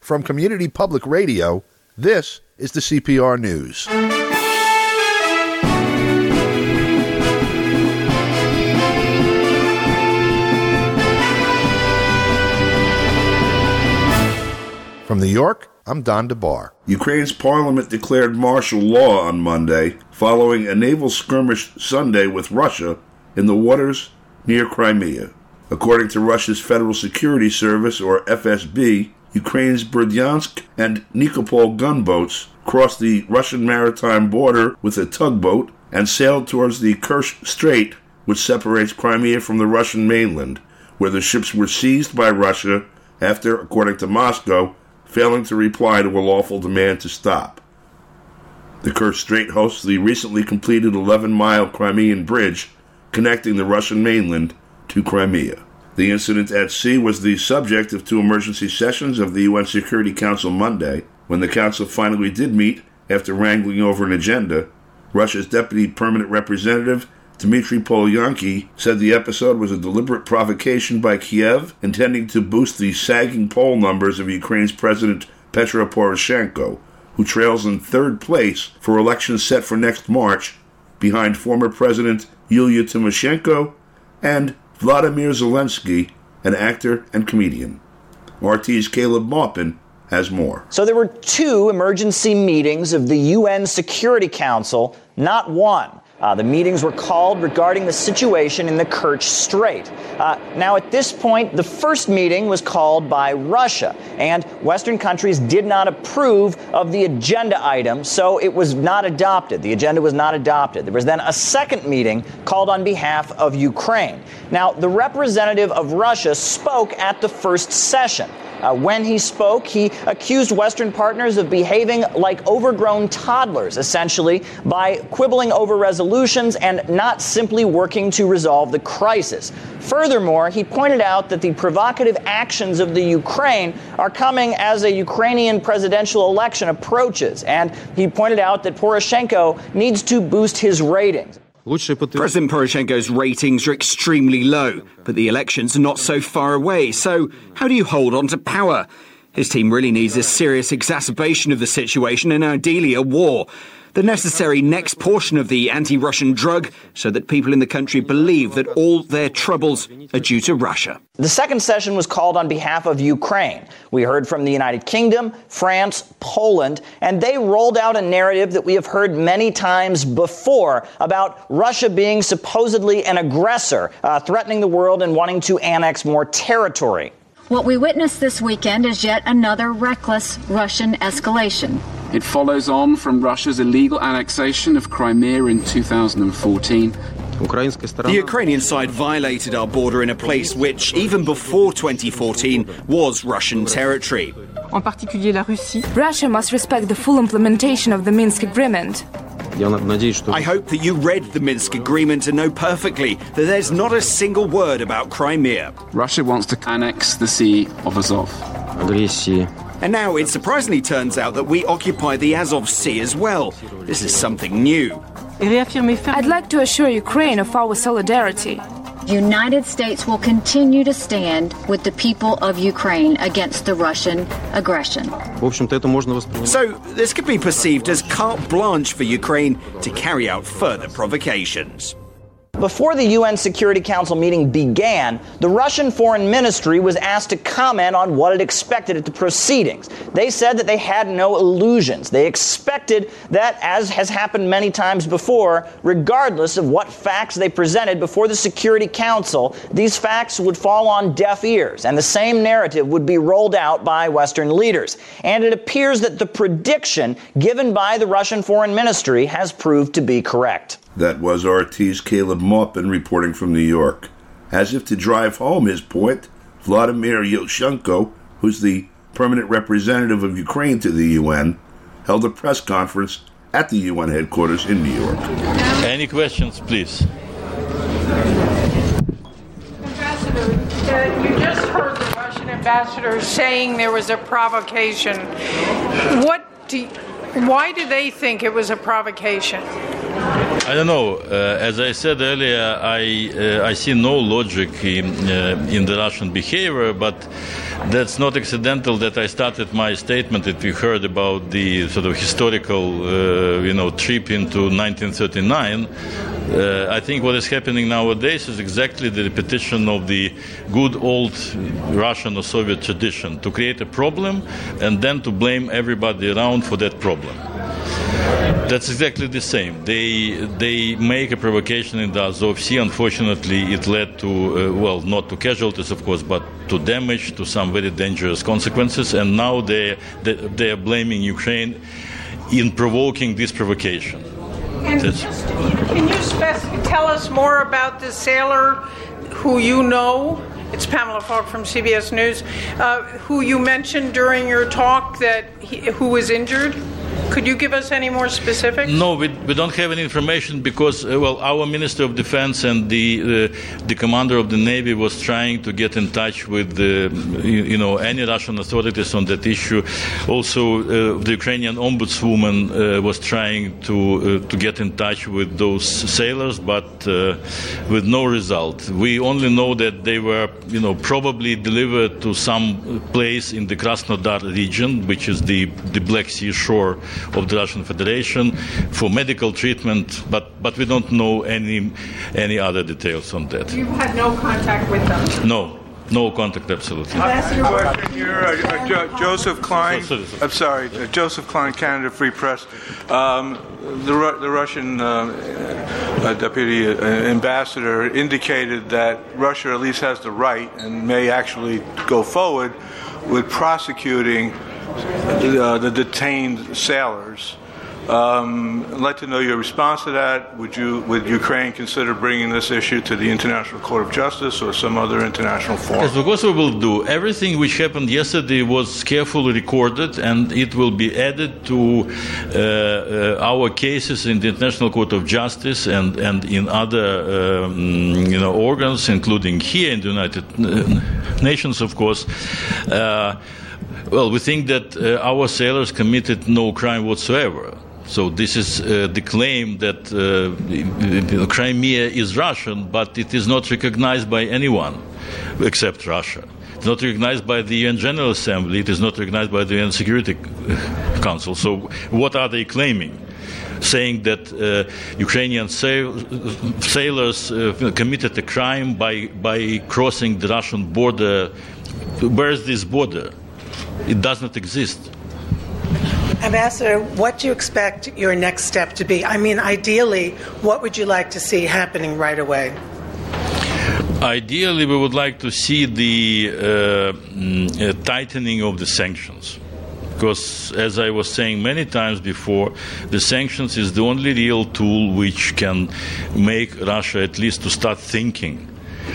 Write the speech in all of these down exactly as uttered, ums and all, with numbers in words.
From Community Public Radio, this is the C P R News. From New York, I'm Don DeBar. Ukraine's parliament declared martial law on Monday following a naval skirmish Sunday with Russia in the waters near Crimea. According to Russia's Federal Security Service, or F S B, Ukraine's Berdyansk and Nikopol gunboats crossed the Russian maritime border with a tugboat and sailed towards the Kerch Strait, which separates Crimea from the Russian mainland, where the ships were seized by Russia after, according to Moscow, failing to reply to a lawful demand to stop. The Kerch Strait hosts the recently completed eleven-mile Crimean bridge connecting the Russian mainland to Crimea. The incident at sea was the subject of two emergency sessions of the U N Security Council Monday, when the Council finally did meet after wrangling over an agenda. Russia's Deputy Permanent Representative, Dmitry Polyanki, said the episode was a deliberate provocation by Kiev intending to boost the sagging poll numbers of Ukraine's President Petro Poroshenko, who trails in third place for elections set for next March, behind former President Yulia Tymoshenko and Vladimir Zelensky, an actor and comedian. R T's Caleb Maupin has more. So there were two emergency meetings of the U N Security Council, not one. Uh, the meetings were called regarding the situation in the Kerch Strait. Uh, now, at this point, the first meeting was called by Russia, and Western countries did not approve of the agenda item, so it was not adopted. The agenda was not adopted. There was then a second meeting called on behalf of Ukraine. Now, the representative of Russia spoke at the first session. Uh, when he spoke, he accused Western partners of behaving like overgrown toddlers, essentially, by quibbling over resolutions and not simply working to resolve the crisis. Furthermore, he pointed out that the provocative actions of the Ukraine are coming as a Ukrainian presidential election approaches, and he pointed out that Poroshenko needs to boost his ratings. President Poroshenko's ratings are extremely low, but the elections are not so far away. So how do you hold on to power? His team really needs a serious exacerbation of the situation and ideally a war. The necessary next portion of the anti-Russian drug so that people in the country believe that all their troubles are due to Russia. The second session was called on behalf of Ukraine. We heard from the United Kingdom, France, Poland, and they rolled out a narrative that we have heard many times before about Russia being supposedly an aggressor, uh, threatening the world and wanting to annex more territory. What we witnessed this weekend is yet another reckless Russian escalation. It follows on from Russia's illegal annexation of Crimea in two thousand fourteen. The Ukrainian side violated our border in a place which, even before twenty fourteen, was Russian territory. Russia must respect the full implementation of the Minsk Agreement. I hope that you read the Minsk Agreement and know perfectly that there's not a single word about Crimea. Russia wants to annex the Sea of Azov. And now it surprisingly turns out that we occupy the Azov Sea as well. This is something new. I'd like to assure Ukraine of our solidarity. The United States will continue to stand with the people of Ukraine against the Russian aggression. So this could be perceived as carte blanche for Ukraine to carry out further provocations. Before the U N Security Council meeting began, the Russian Foreign Ministry was asked to comment on what it expected at the proceedings. They said that they had no illusions. They expected that, as has happened many times before, regardless of what facts they presented before the Security Council, these facts would fall on deaf ears, and the same narrative would be rolled out by Western leaders. And it appears that the prediction given by the Russian Foreign Ministry has proved to be correct. That was R T's Caleb Maupin reporting from New York. As if to drive home his point, Vladimir Yushchenko, who's the permanent representative of Ukraine to the U N, held a press conference at the U N headquarters in New York. Any questions, please? Ambassador, uh, you just heard the Russian ambassador saying there was a provocation. What do, why do they think it was a provocation? I don't know. Uh, as I said earlier, I uh, I see no logic in uh, in the Russian behavior, but that's not accidental that I started my statement that we heard about the sort of historical, uh, you know, trip into nineteen thirty-nine. Uh, I think what is happening nowadays is exactly the repetition of the good old Russian or Soviet tradition, to create a problem and then to blame everybody around for that problem. That's exactly the same. They they make a provocation in the Azov Sea. Unfortunately, it led to, uh, well, not to casualties, of course, but to damage, to some very dangerous consequences. And now they they, they are blaming Ukraine in provoking this provocation. And just, can you spec- tell us more about the sailor who you know? It's Pamela Falk from C B S News, uh, who you mentioned during your talk that he, who was injured. Could you give us any more specifics? No, we, we don't have any information because, uh, well, our Minister of Defense and the uh, the commander of the Navy was trying to get in touch with, the, you, you know, any Russian authorities on that issue. Also, uh, the Ukrainian ombudswoman uh, was trying to uh, to get in touch with those sailors, but uh, with no result. We only know that they were, you know, probably delivered to some place in the Krasnodar region, which is the the Black Sea shore of the Russian Federation, for medical treatment, but, but we don't know any any other details on that. You've had no contact with them? No, no contact, absolutely. Question here, uh, uh, jo- Joseph Klein. So, so, so. I'm sorry, uh, Joseph Klein, Canada Free Press. Um, the, Ru- the Russian uh, uh, deputy uh, ambassador indicated that Russia at least has the right and may actually go forward with prosecuting Uh, the detained sailors. Um, I'd like to know your response to that. Would you, would Ukraine consider bringing this issue to the International Court of Justice or some other international forum? Yes, of course we will do. Everything which happened yesterday was carefully recorded, and it will be added to uh, uh, our cases in the International Court of Justice and, and in other um, you know, organs, including here in the United Nations, of course. Uh, Well, we think that uh, our sailors committed no crime whatsoever. So this is uh, the claim that uh, Crimea is Russian, but it is not recognized by anyone except Russia. It's not recognized by the U N General Assembly. It is not recognized by the U N Security Council. So what are they claiming? Saying that uh, Ukrainian sail- sailors uh, committed a crime by, by crossing the Russian border. Where is this border? It does not exist. Ambassador, what do you expect your next step to be? I mean, ideally, what would you like to see happening right away? Ideally, we would like to see the uh, uh, tightening of the sanctions. Because, as I was saying many times before, the sanctions is the only real tool which can make Russia at least to start thinking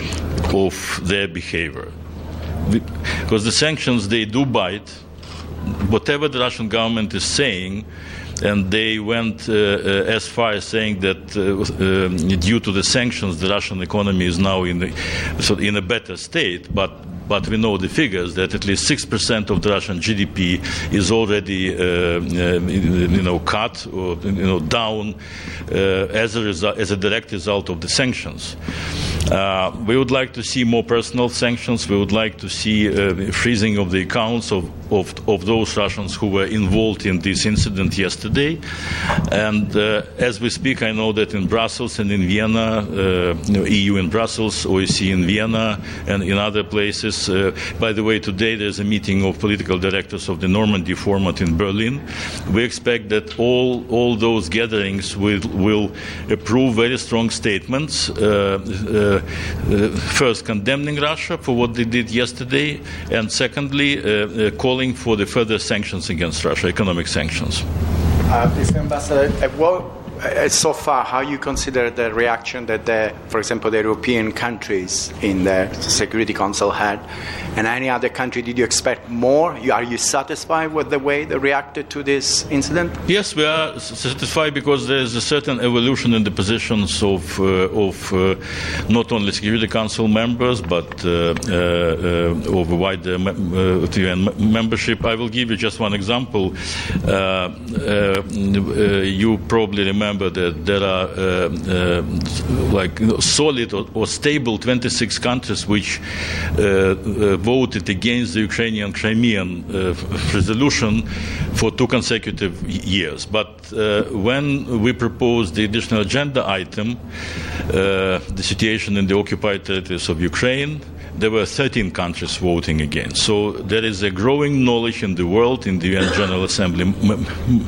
of their behavior. Because the sanctions, they do bite. Whatever the Russian government is saying, and they went uh, uh, as far as saying that uh, uh, due to the sanctions, the Russian economy is now in, the, so in a better state. But but we know the figures that at least six percent of the Russian G D P is already, uh, uh, you know, cut or you know down uh, as a result, as a direct result of the sanctions. Uh, we would like to see more personal sanctions. We would like to see uh, freezing of the accounts of, of, of those Russians who were involved in this incident yesterday. And uh, as we speak, I know that in Brussels and in Vienna, uh, you know, E U in Brussels, O E C in Vienna, and in other places. Uh, by the way, today there's a meeting of political directors of the Normandy format in Berlin. We expect that all all those gatherings will, will approve very strong statements. Uh, uh, Uh, first, condemning Russia for what they did yesterday, and secondly, uh, uh, calling for the further sanctions against Russia, economic sanctions. Uh, Mister Ambassador, uh, what, uh, so far, how you consider the reaction that, the, for example, the European countries in the Security Council had, and any other country? Did you expect more? Are you satisfied with the way they reacted to this incident? Yes, we are satisfied because there is a certain evolution in the positions of uh, of uh, not only Security Council members but uh, uh, uh, of a wider uh, U N membership. I will give you just one example. Uh, uh, uh, you probably remember remember that there are uh, uh, like you know, solid or, or stable twenty-six countries which uh, uh, voted against the Ukrainian Crimean uh, resolution for two consecutive years. But uh, when we proposed the additional agenda item, uh, the situation in the occupied territories of Ukraine, there were thirteen countries voting against. So there is a growing knowledge in the world, in the U N General Assembly m-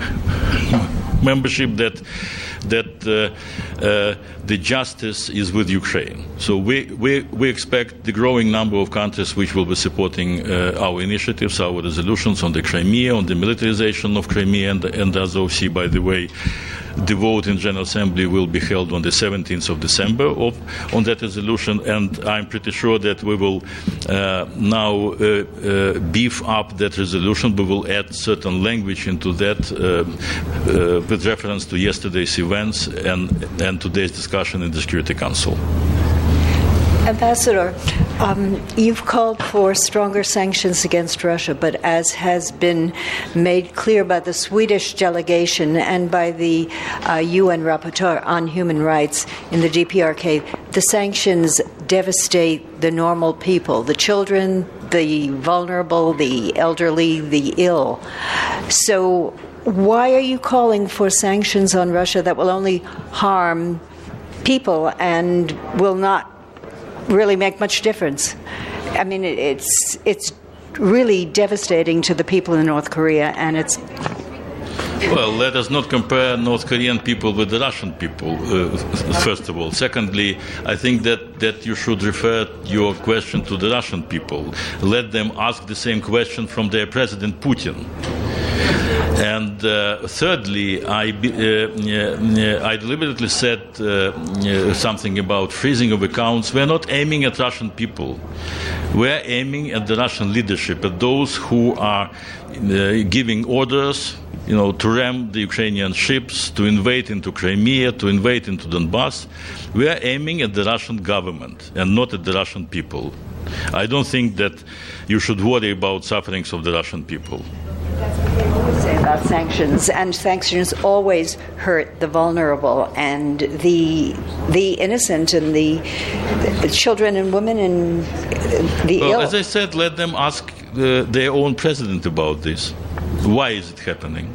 m- membership, that that uh, uh, the justice is with Ukraine. So we, we, we expect the growing number of countries which will be supporting uh, our initiatives, our resolutions on the Crimea, on the militarization of Crimea and, and Azov Sea, by the way. The vote in General Assembly will be held on the seventeenth of December of, on that resolution, and I'm pretty sure that we will uh, now uh, uh, beef up that resolution. We will add certain language into that uh, uh, with reference to yesterday's events and, and today's discussion in the Security Council. Ambassador, um, you've called for stronger sanctions against Russia, but as has been made clear by the Swedish delegation and by the uh, U N rapporteur on human rights in the D P R K, the sanctions devastate the normal people, the children, the vulnerable, the elderly, the ill. So why are you calling for sanctions on Russia that will only harm people and will not really make much difference? I mean, it's it's really devastating to the people in North Korea, and it's... Well, let us not compare North Korean people with the Russian people, uh, first of all. Secondly, I think that, that you should refer your question to the Russian people. Let them ask the same question from their President Putin. And uh, thirdly, I, uh, uh, I deliberately said uh, uh, something about freezing of accounts. We're not aiming at Russian people. We're aiming at the Russian leadership, at those who are uh, giving orders, you know, to ram the Ukrainian ships, to invade into Crimea, to invade into Donbass. We are aiming at the Russian government and not at the Russian people. I don't think that you should worry about sufferings of the Russian people. Say about sanctions, and sanctions always hurt the vulnerable and the the innocent and the, the children and women and the well, ill. As I said, let them ask uh, their own president about this. Why is it happening?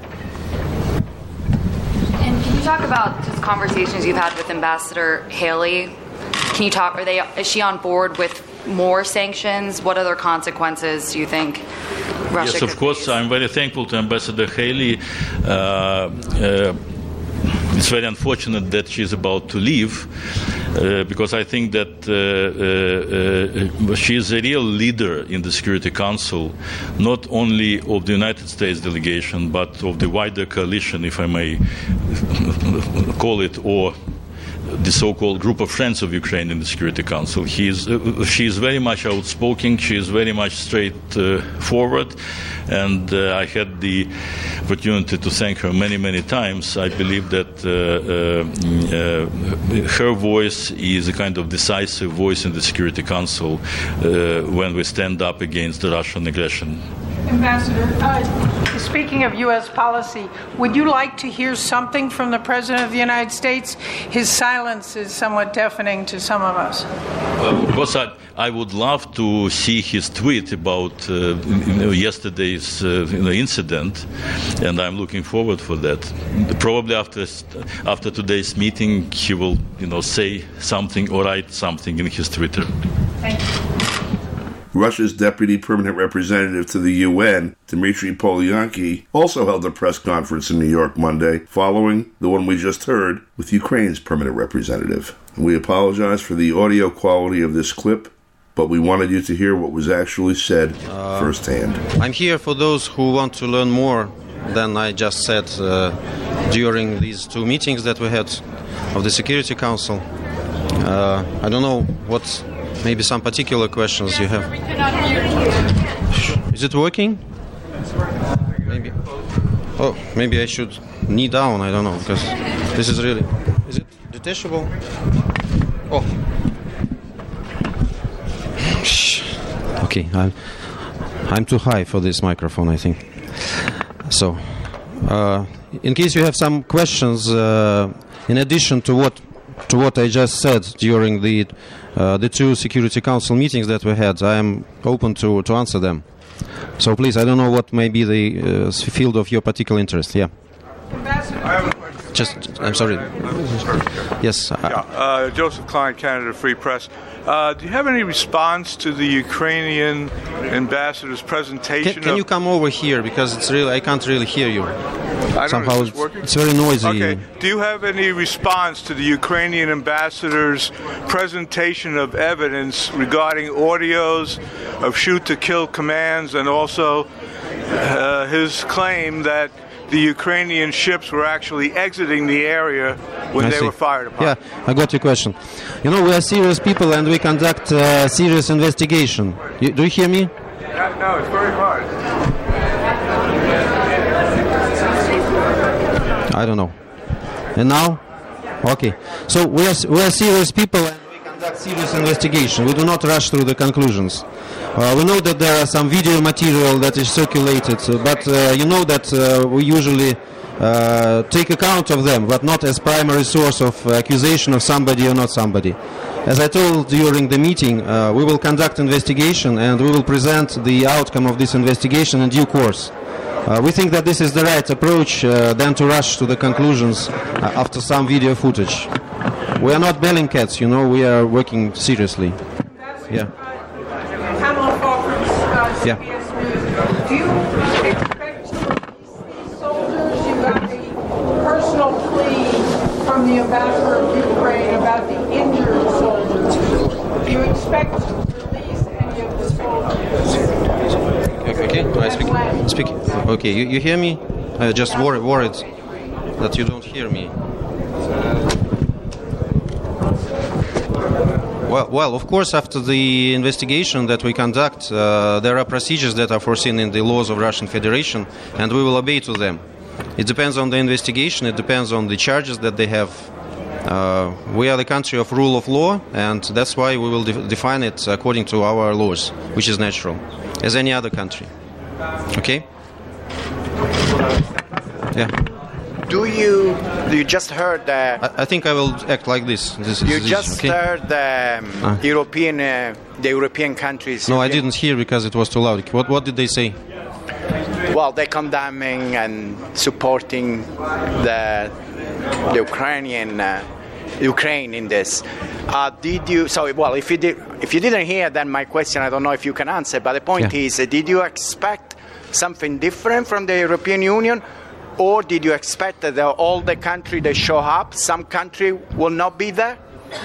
And can you talk about just conversations you've had with Ambassador Haley? Can you talk? Are they? Is she on board with more sanctions? What other consequences do you think Russia Yes, of could course. face? I'm very thankful to Ambassador Haley. Uh, uh, it's very unfortunate that she's about to leave, uh, because I think that uh, uh, uh, she is a real leader in the Security Council, not only of the United States delegation, but of the wider coalition, if I may call it, or the so-called group of friends of Ukraine in the Security Council. He is, uh, she is very much outspoken. She is very much straightforward, uh, and uh, I had the opportunity to thank her many, many times. I believe that uh, uh, uh, her voice is a kind of decisive voice in the Security Council uh, when we stand up against the Russian aggression. Ambassador, uh, speaking of U S policy, would you like to hear something from the President of the United States? His silence is somewhat deafening to some of us. Well, of course, I, I would love to see his tweet about uh, you know, yesterday's uh, you know, incident, and I'm looking forward for that. Probably after after today's meeting, he will you know say something or write something in his Twitter. Thank you. Russia's Deputy Permanent Representative to the U N, Dmitry Polyanki, also held a press conference in New York Monday, following the one we just heard with Ukraine's Permanent Representative. We apologize for the audio quality of this clip, but we wanted you to hear what was actually said uh, firsthand. I'm here for those who want to learn more than I just said uh, during these two meetings that we had of the Security Council. Uh, I don't know what... Maybe some particular questions you have. Is it working? Maybe. Oh, maybe I should knee down. I don't know, because this is really. Is it detachable? Oh. Okay, I'm. I'm too high for this microphone, I think. So, Uh, in case you have some questions, uh, in addition to what to what I just said during the uh, the two Security Council meetings that we had, I am open to, to answer them. So please, I don't know what may be the uh, field of your particular interest. Yeah. Just, I'm sorry. Yes. Yeah, uh, Joseph Klein, Canada Free Press. Uh, do you have any response to the Ukrainian ambassador's presentation? Can, can of you come over here, because it's really I can't really hear you. I don't Somehow know, is this it's, working? it's very noisy. Okay. Do you have any response to the Ukrainian ambassador's presentation of evidence regarding audios of shoot-to-kill commands, and also uh, his claim that the Ukrainian ships were actually exiting the area when I they see. were fired upon? Yeah, I got your question. You know, we are serious people and we conduct uh, serious investigation. You, do you hear me? No, no, it's very hard. I don't know. And now? Okay. So we are, we are serious people and we conduct serious investigation. We do not rush through the conclusions. Uh, we know that there are some video material that is circulated, uh, but uh, you know that uh, we usually uh, take account of them, but not as primary source of accusation of somebody or not somebody. As I told during the meeting, uh, we will conduct investigation and we will present the outcome of this investigation in due course. Uh, we think that this is the right approach uh, than to rush to the conclusions uh, after some video footage. We are not belling cats, you know, we are working seriously. Yeah. Pamela Falk from uh, C Yeah. B S News. Do you expect to release these soldiers? You got the personal plea from the ambassador of Ukraine about the injured soldiers. Do you expect to release any of the soldiers? Okay, I speak. Speak. Okay, you, you hear me? I just worry, worried that you don't hear me. Well, well, of course, after the investigation that we conduct, uh, there are procedures that are foreseen in the laws of Russian Federation, and we will obey to them. It depends on the investigation. It depends on the charges that they have. Uh, we are the country of rule of law, and that's why we will de- define it according to our laws, which is natural, as any other country. Okay? Yeah. Do you you just heard the? I, I think I will act like this. This is You this, just okay? heard the um, Ah. European uh, the European countries. No, I didn't hear because it was too loud. What what did they say? Well, they're condemning and supporting the the Ukrainian uh, Ukraine in this. Uh, did you? So, well, if you did, if you didn't hear, then my question, I don't know if you can answer. But the point Yeah. is, uh, did you expect something different from the European Union, or did you expect that the- all the country that show up, some country will not be there?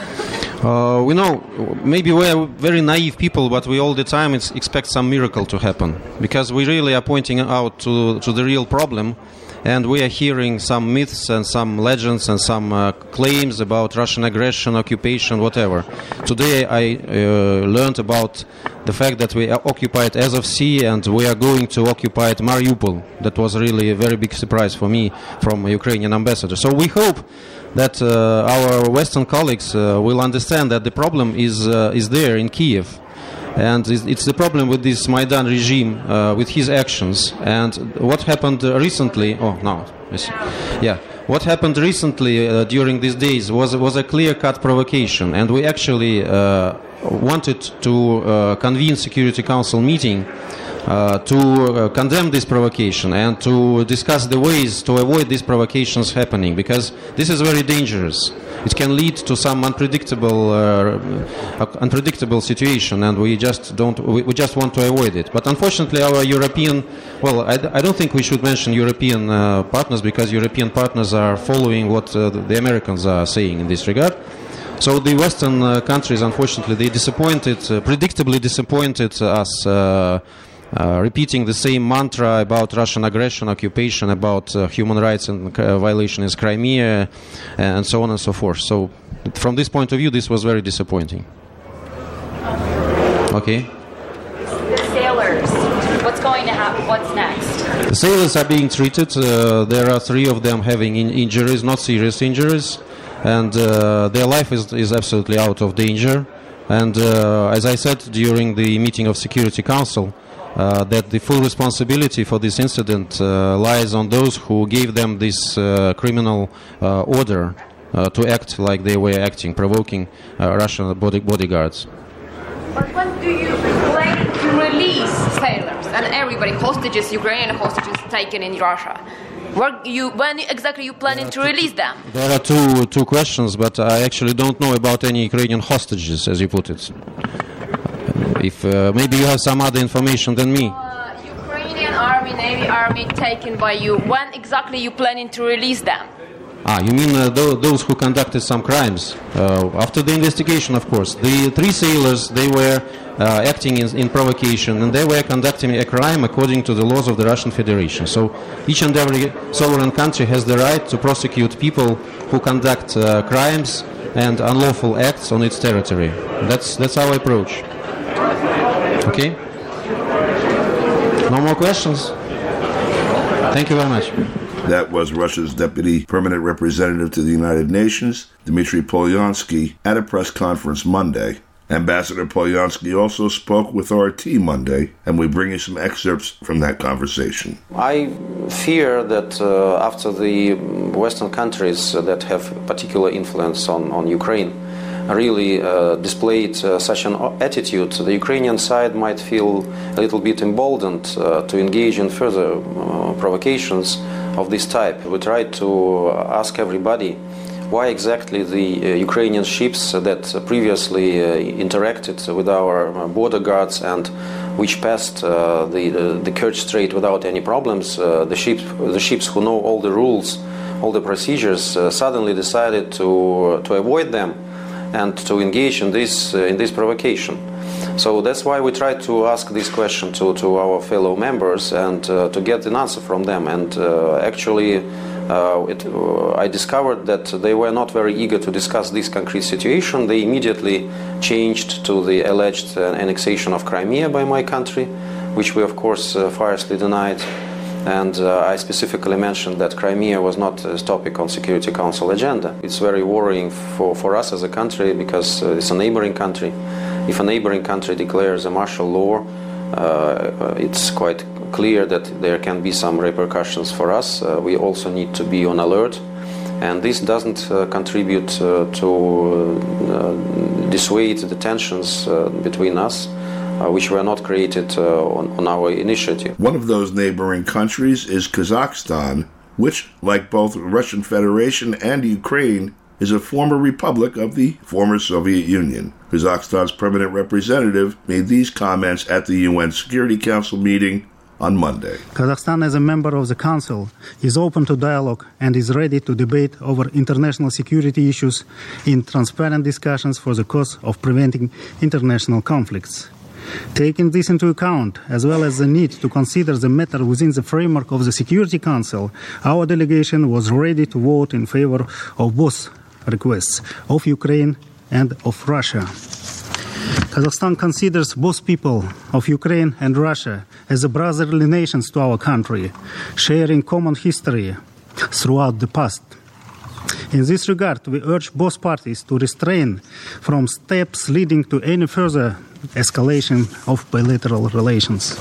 Uh, we know, maybe we are very naive people, but we all the time it's, expect some miracle to happen, because we really are pointing out to, to the real problem, and we are hearing some myths and some legends and some uh, claims about Russian aggression, occupation, whatever. Today I uh, learned about the fact that we occupied Azov Sea and we are going to occupy Mariupol. That was really a very big surprise for me from a Ukrainian ambassador. So we hope that uh, our Western colleagues uh, will understand that the problem is uh, is there in Kiev, and it's, it's the problem with this Maidan regime, uh, with his actions. And what happened uh, recently? Oh no, yes. yeah. What happened recently uh, during these days was was a clear-cut provocation, and we actually uh, wanted to uh, convene Security Council meeting uh, to uh, condemn this provocation and to discuss the ways to avoid these provocations happening, because this is very dangerous. It can lead to some unpredictable, uh, unpredictable situation, and we just don't. We, we just want to avoid it. But unfortunately, our European, well, I, I don't think we should mention European uh, partners, because European partners are following what uh, the Americans are saying in this regard. So the Western uh, countries, unfortunately, they disappointed, uh, predictably disappointed us. Uh, Uh, repeating the same mantra about Russian aggression, occupation, about uh, human rights and uh, violation in Crimea, and so on and so forth. So, from this point of view, this was very disappointing. Okay. The sailors, what's going to happen? What's next? The sailors are being treated. Uh, there are three of them having in- injuries, not serious injuries, and uh, their life is, is absolutely out of danger. And uh, as I said during the meeting of Security Council, uh, that the full responsibility for this incident uh, lies on those who gave them this uh, criminal uh, order uh, to act like they were acting, provoking uh, Russian body bodyguards. But when do you plan to release sailors and everybody, hostages, Ukrainian hostages taken in Russia? Where you, when exactly you planning to release them? There are two two questions, but I actually don't know about any Ukrainian hostages, as you put it. If uh, maybe you have some other information than me. Uh, Ukrainian army, Navy army taken by you. When exactly you planning to release them? Ah, you mean uh, th those who conducted some crimes? Uh, after the investigation, of course. The three sailors, they were uh, acting in, in provocation, and they were conducting a crime according to the laws of the Russian Federation. So each and every sovereign country has the right to prosecute people who conduct uh, crimes and unlawful acts on its territory. That's, that's our approach. Okay? No more questions? Thank you very much. That was Russia's Deputy Permanent Representative to the United Nations, Dmitry Polyansky, at a press conference Monday. Ambassador Polyansky also spoke with R T Monday, and we bring you some excerpts from that conversation. I fear that uh, after the Western countries that have particular influence on, on Ukraine really uh, displayed uh, such an attitude, the Ukrainian side might feel a little bit emboldened uh, to engage in further uh, provocations of this type. We tried to ask everybody why exactly the uh, Ukrainian ships that previously uh, interacted with our border guards and which passed uh, the, the, the Kerch Strait without any problems, uh, the, ships, the ships who know all the rules, all the procedures, uh, suddenly decided to, to avoid them and to engage in this, uh, in this provocation. So that's why we tried to ask this question to, to our fellow members and uh, to get an answer from them. And uh, actually, uh, it, uh, I discovered that they were not very eager to discuss this concrete situation. They immediately changed to the alleged uh, annexation of Crimea by my country, which we of course uh, fiercely denied. And uh, I specifically mentioned that Crimea was not a topic on Security Council agenda. It's very worrying for, for us as a country because uh, it's a neighboring country. If a neighboring country declares a martial law, uh, it's quite clear that there can be some repercussions for us. Uh, we also need to be on alert. And this doesn't uh, contribute uh, to uh, dissuade the tensions uh, between us, Uh, which were not created uh, on, on our initiative. One of those neighboring countries is Kazakhstan, which, like both the Russian Federation and Ukraine, is a former republic of the former Soviet Union. Kazakhstan's permanent representative made these comments at the U N Security Council meeting on Monday. Kazakhstan, as a member of the Council, is open to dialogue and is ready to debate over international security issues in transparent discussions for the cause of preventing international conflicts. Taking this into account, as well as the need to consider the matter within the framework of the Security Council, our delegation was ready to vote in favor of both requests, of Ukraine and of Russia. Kazakhstan considers both people of Ukraine and Russia as brotherly nations to our country, sharing common history throughout the past. In this regard, we urge both parties to refrain from steps leading to any further escalation of bilateral relations.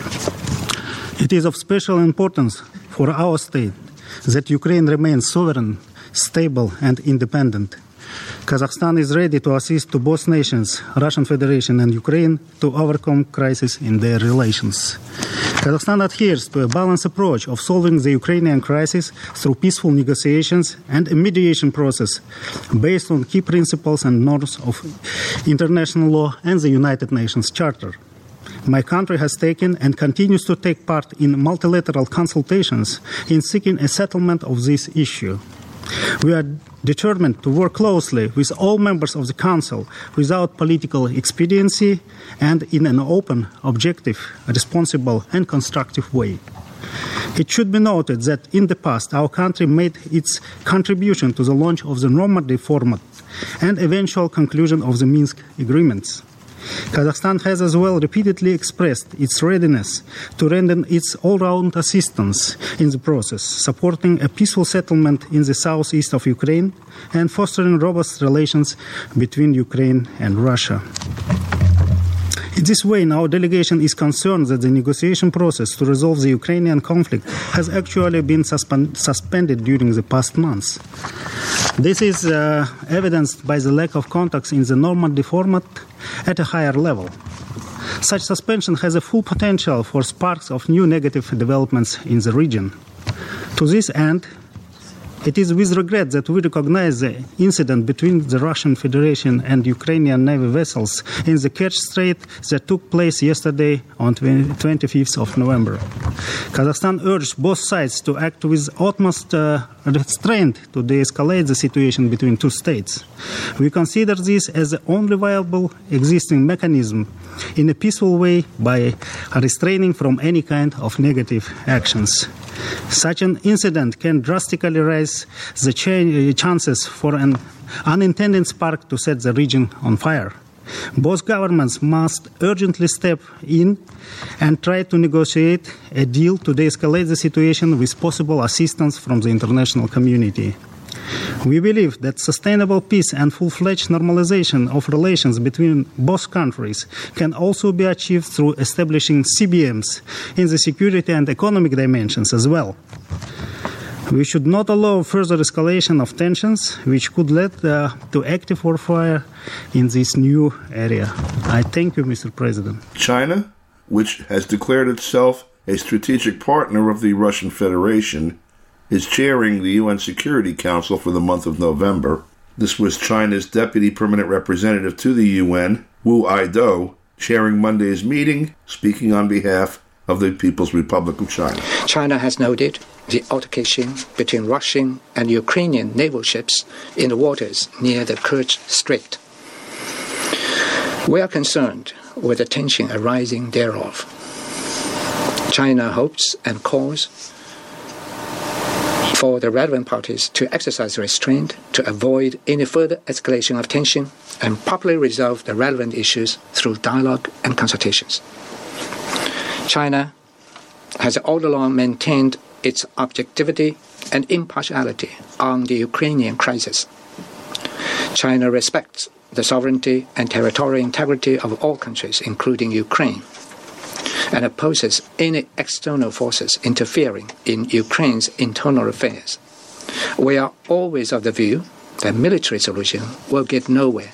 It is of special importance for our state that Ukraine remains sovereign, stable, and independent. Kazakhstan is ready to assist to both nations, Russian Federation and Ukraine, to overcome crisis in their relations. Kazakhstan adheres to a balanced approach of solving the Ukrainian crisis through peaceful negotiations and a mediation process based on key principles and norms of international law and the United Nations Charter. My country has taken and continues to take part in multilateral consultations in seeking a settlement of this issue. We are determined to work closely with all members of the Council without political expediency and in an open, objective, responsible and constructive way. It should be noted that in the past our country made its contribution to the launch of the Normandy format and eventual conclusion of the Minsk agreements. Kazakhstan has as well repeatedly expressed its readiness to render its all-round assistance in the process, supporting a peaceful settlement in the southeast of Ukraine and fostering robust relations between Ukraine and Russia. In this way, our delegation is concerned that the negotiation process to resolve the Ukrainian conflict has actually been suspend- suspended during the past months. This is uh, evidenced by the lack of contacts in the Normandy format at a higher level. Such suspension has a full potential for sparks of new negative developments in the region. To this end, it is with regret that we recognize the incident between the Russian Federation and Ukrainian Navy vessels in the Kerch Strait that took place yesterday on twenty-fifth of November. Kazakhstan urged both sides to act with utmost uh, restraint to de-escalate the situation between two states. We consider this as the only viable existing mechanism in a peaceful way by restraining from any kind of negative actions. Such an incident can drastically raise the ch- chances for an unintended spark to set the region on fire. Both governments must urgently step in and try to negotiate a deal to de-escalate the situation with possible assistance from the international community. We believe that sustainable peace and full-fledged normalization of relations between both countries can also be achieved through establishing C B Ms in the security and economic dimensions as well. We should not allow further escalation of tensions, which could lead uh, to active warfare in this new area. I thank you, Mister President. China, which has declared itself a strategic partner of the Russian Federation, is chairing the U N Security Council for the month of November. This was China's Deputy Permanent Representative to the U N, Wu Aido, chairing Monday's meeting, speaking on behalf of the People's Republic of China. China has noted the altercation between Russian and Ukrainian naval ships in the waters near the Kerch Strait. We are concerned with the tension arising thereof. China hopes and calls for the relevant parties to exercise restraint to avoid any further escalation of tension and properly resolve the relevant issues through dialogue and consultations. China has all along maintained its objectivity and impartiality on the Ukrainian crisis. China respects the sovereignty and territorial integrity of all countries, including Ukraine, and opposes any external forces interfering in Ukraine's internal affairs. We are always of the view that military solution will get nowhere.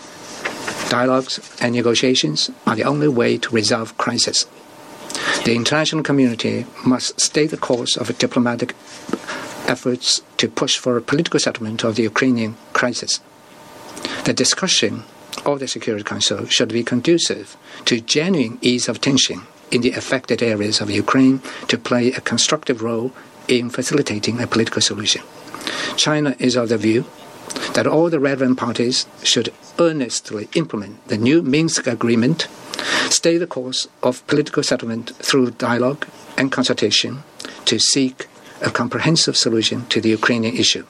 Dialogues and negotiations are the only way to resolve crisis. The international community must stay the course of diplomatic efforts to push for a political settlement of the Ukrainian crisis. The discussion of the Security Council should be conducive to genuine ease of tension in the affected areas of Ukraine to play a constructive role in facilitating a political solution. China is of the view that all the relevant parties should earnestly implement the new Minsk agreement, stay the course of political settlement through dialogue and consultation to seek a comprehensive solution to the Ukrainian issue,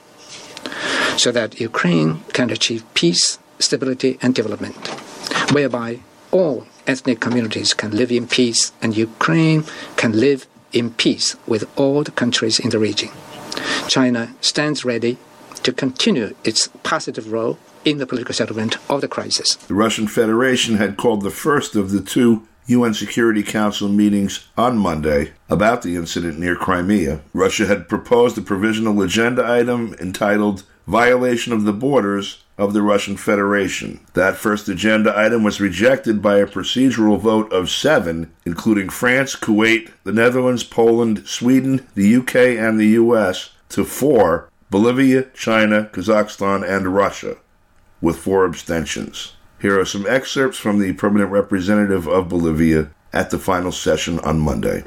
so that Ukraine can achieve peace, stability, and development, whereby all ethnic communities can live in peace and Ukraine can live in peace with all the countries in the region. China stands ready to continue its positive role in the political settlement of the crisis. The Russian Federation had called the first of the two U N Security Council meetings on Monday about the incident near Crimea. Russia had proposed a provisional agenda item entitled Violation of the Borders of the Russian Federation. That first agenda item was rejected by a procedural vote of seven, including France, Kuwait, the Netherlands, Poland, Sweden, the U K, and the U S, to four, Bolivia, China, Kazakhstan, and Russia, with four abstentions. Here are some excerpts from the permanent representative of Bolivia at the final session on Monday.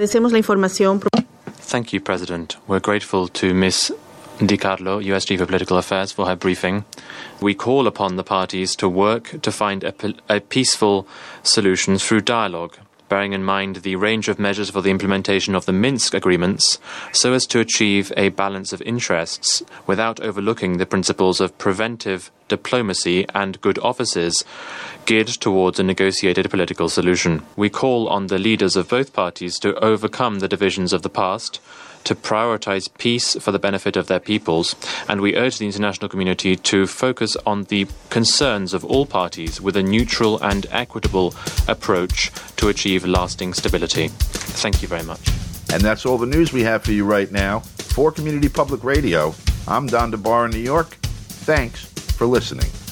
Thank you, President. We're grateful to Miz DiCarlo, U S Chief of Political Affairs, for her briefing. We call upon the parties to work to find a, a peaceful solution through dialogue, bearing in mind the range of measures for the implementation of the Minsk agreements, so as to achieve a balance of interests without overlooking the principles of preventive diplomacy and good offices geared towards a negotiated political solution. We call on the leaders of both parties to overcome the divisions of the past, to prioritize peace for the benefit of their peoples, and we urge the international community to focus on the concerns of all parties with a neutral and equitable approach to achieve lasting stability. Thank you very much. And that's all the news we have for you right now. For Community Public Radio, I'm Don DeBar in New York. Thanks for listening.